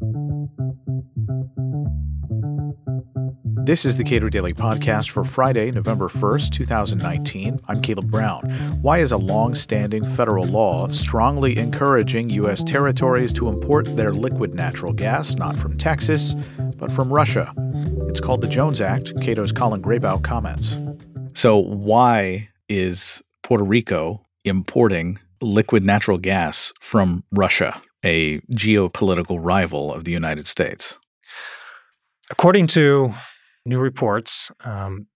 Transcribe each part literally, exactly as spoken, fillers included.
This is the Cato Daily Podcast for Friday, November first, twenty nineteen. I'm Caleb Brown. Why is a long-standing federal law strongly encouraging U S territories to import their liquid natural gas, not from Texas, but from Russia? It's called the Jones Act. Cato's Colin Grabout comments. So why is Puerto Rico importing liquid natural gas from Russia, a geopolitical rival of the United States? According to new reports, um,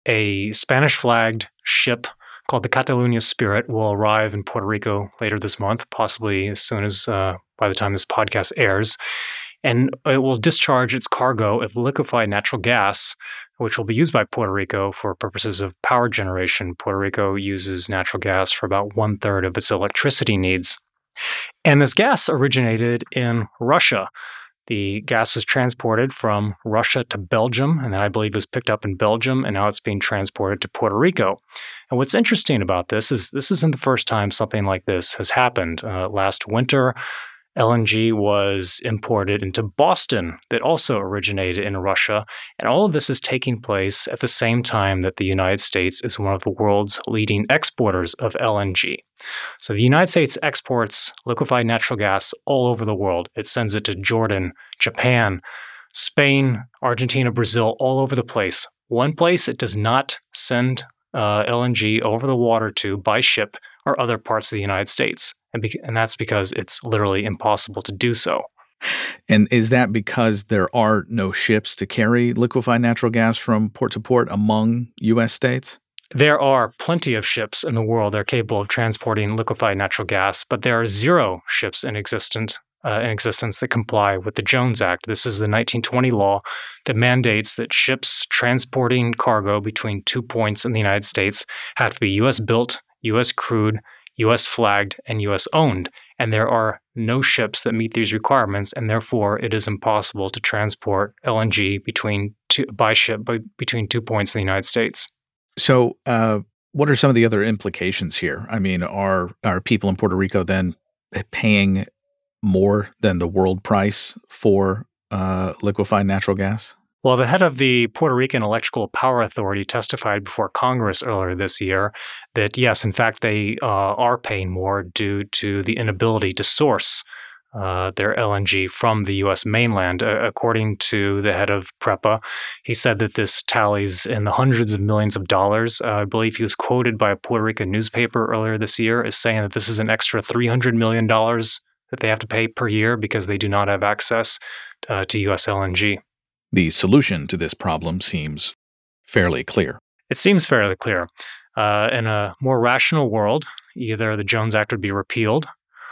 a Spanish-flagged ship called the Catalunya Spirit will arrive in Puerto Rico later this month, possibly as soon as uh, by the time this podcast airs. And it will discharge its cargo of liquefied natural gas, which will be used by Puerto Rico for purposes of power generation. Puerto Rico uses natural gas for about one-third of its electricity needs. And this gas originated in Russia. The gas was transported from Russia to Belgium, and then I believe it was picked up in Belgium, and now it's being transported to Puerto Rico. And what's interesting about this is this isn't the first time something like this has happened. Uh, last winter, L N G was imported into Boston that also originated in Russia, and all of this is taking place at the same time that the United States is one of the world's leading exporters of L N G. So the United States exports liquefied natural gas all over the world. It sends it to Jordan, Japan, Spain, Argentina, Brazil, all over the place. One place it does not send uh, L N G over the water to by ship are other parts of the United States. And, be- and that's because it's literally impossible to do so. And is that because there are no ships to carry liquefied natural gas from port to port among U S states? There are plenty of ships in the world that are capable of transporting liquefied natural gas, but there are zero ships in existence, uh, in existence that comply with the Jones Act. This is the nineteen twenty law that mandates that ships transporting cargo between two points in the United States have to be U S built, U S crewed, U S flagged, and U S owned. And there are no ships that meet these requirements, and therefore it is impossible to transport L N G between two, by ship by, between two points in the United States. So uh, what are some of the other implications here? I mean, are are people in Puerto Rico then paying more than the world price for uh, liquefied natural gas? Well, the head of the Puerto Rican Electrical Power Authority testified before Congress earlier this year that, yes, in fact, they uh, are paying more due to the inability to source uh, their L N G from the U S mainland. Uh, according to the head of PREPA, he said that this tallies in the hundreds of millions of dollars. Uh, I believe he was quoted by a Puerto Rican newspaper earlier this year as saying that this is an extra three hundred million dollars that they have to pay per year because they do not have access uh, to U S L N G. The solution to this problem seems fairly clear. It seems fairly clear. Uh, in a more rational world, either the Jones Act would be repealed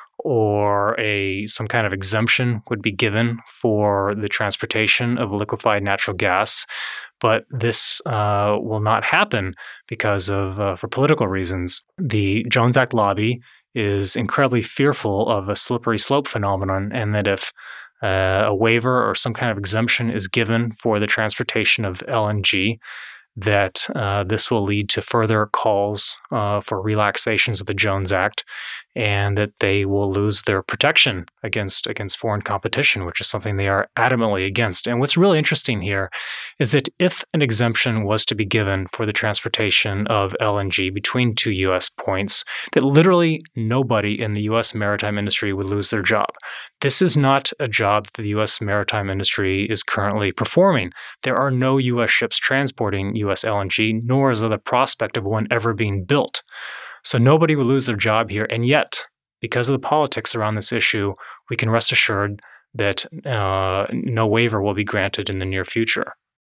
or a some kind of exemption would be given for the transportation of liquefied natural gas. But this uh, will not happen because of, uh, for political reasons. The Jones Act lobby is incredibly fearful of a slippery slope phenomenon, and that if Uh, a waiver or some kind of exemption is given for the transportation of L N G, that uh, this will lead to further calls uh, for relaxations of the Jones Act, and that they will lose their protection against against foreign competition, which is something they are adamantly against. And what's really interesting here is that if an exemption was to be given for the transportation of L N G between two U S points, that literally nobody in the U S maritime industry would lose their job. This is not a job that the U S maritime industry is currently performing. There are no U S ships transporting U S L N G, nor is there the prospect of one ever being built. So nobody will lose their job here. And yet, because of the politics around this issue, we can rest assured that uh, no waiver will be granted in the near future.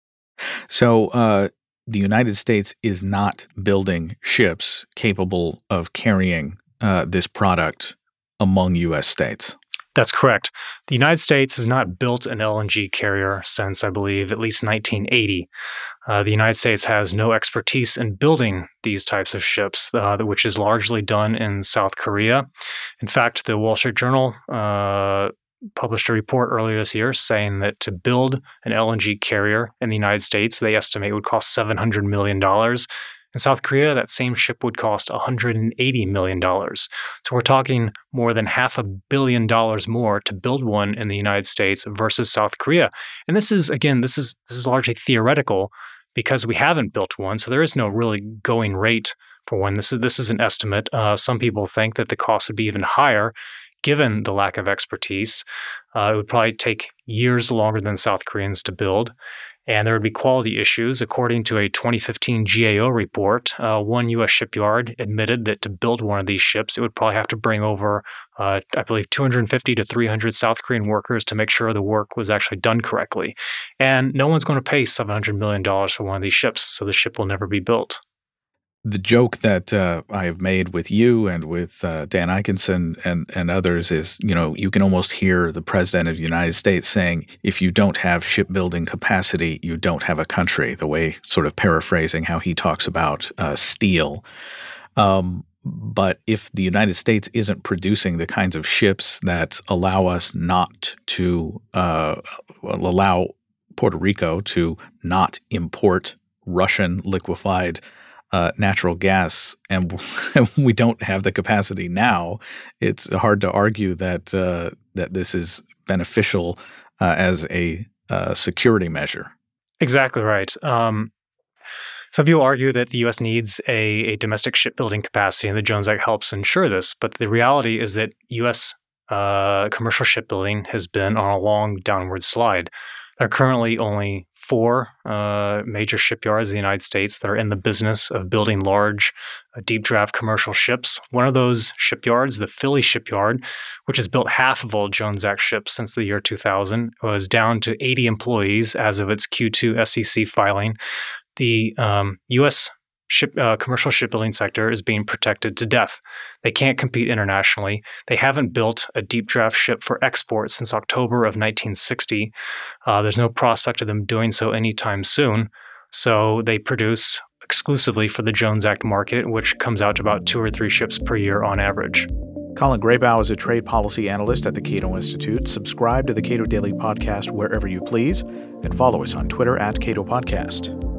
So uh, the United States is not building ships capable of carrying uh, this product among U S states. That's correct. The United States has not built an L N G carrier since, I believe, at least nineteen eighty. Uh, the United States has no expertise in building these types of ships, uh, which is largely done in South Korea. In fact, the Wall Street Journal uh, published a report earlier this year saying that to build an L N G carrier in the United States, they estimate would cost seven hundred million dollars. In South Korea, that same ship would cost one hundred eighty million dollars. So we're talking more than half a billion dollars more to build one in the United States versus South Korea. And this is, again, this is this is largely theoretical because we haven't built one. So there is no really going rate for one. This is this is an estimate. Uh, some people think that the cost would be even higher given the lack of expertise. Uh, it would probably take years longer than South Koreans to build. And there would be quality issues. According to a twenty fifteen G A O report, uh, one U S shipyard admitted that to build one of these ships, it would probably have to bring over, uh, I believe, two hundred fifty to three hundred South Korean workers to make sure the work was actually done correctly. And no one's going to pay seven hundred million dollars for one of these ships, so the ship will never be built. The joke that uh, I have made with you and with uh, Dan Ikenson and, and others is, you know, you can almost hear the president of the United States saying, if you don't have shipbuilding capacity, you don't have a country, the way sort of paraphrasing how he talks about uh, steel. Um, but if the United States isn't producing the kinds of ships that allow us not to uh, allow Puerto Rico to not import Russian liquefied Uh, natural gas, and we don't have the capacity now, it's hard to argue that uh, that this is beneficial uh, as a uh, security measure. Exactly right. Um, some people argue that the U S needs a, a domestic shipbuilding capacity, and the Jones Act helps ensure this. But the reality is that U S uh, commercial shipbuilding has been on a long downward slide. There are currently only four uh, major shipyards in the United States that are in the business of building large, uh, deep draft commercial ships. One of those shipyards, the Philly Shipyard, which has built half of all Jones Act ships since the year two thousand, was down to eighty employees as of its Q two S E C filing. The um, U S Ship, uh, commercial shipbuilding sector is being protected to death. They can't compete internationally. They haven't built a deep draft ship for export since October of nineteen sixty. Uh, there's no prospect of them doing so anytime soon. So they produce exclusively for the Jones Act market, which comes out to about two or three ships per year on average. Colin Grabow is a trade policy analyst at the Cato Institute. Subscribe to the Cato Daily Podcast wherever you please, and follow us on Twitter at Cato Podcast.